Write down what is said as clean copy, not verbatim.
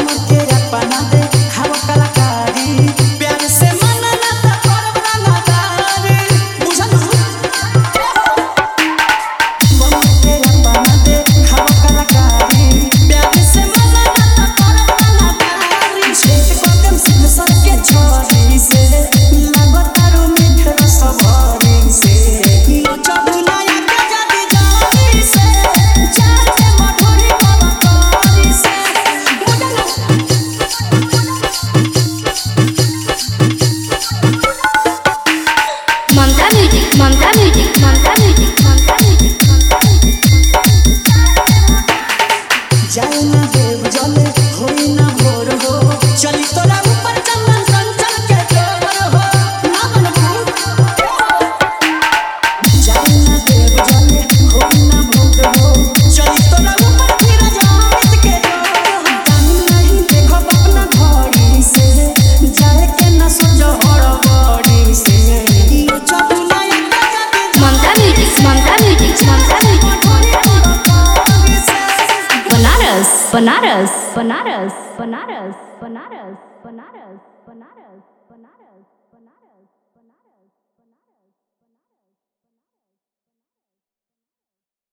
के अपना दे खाव कलाकारी प्यार से मनना त करबला नादारी बुझल गम के अपना दे खाव कलाकारी प्यार से मनना त करबला नादारी छेद कदम सिर सर के छोरी से लगतारू मीठ रस भरी से चबुलाया के जादी जानी से चाचे मधुरी कवकारी से Mamta music Mamta music Mamta music Mamta music जाए ना देव जले होई ना भोर हो चली तोरा ऊपर चंदन चंचल के जोर हो ना बनबू जाए ना देव जले होई ना भोर हो चली तोरा ऊपर धीरज अमित के जोर हो टाइम नहीं देखो अपना घड़ी से जाए के ना सोचो हड़बड़ी से यो चबुलाया के जादी Mamta music Mamta music Mamta music Banaras Banaras Banaras Banaras Banaras Banaras Banaras Banaras Banaras Banaras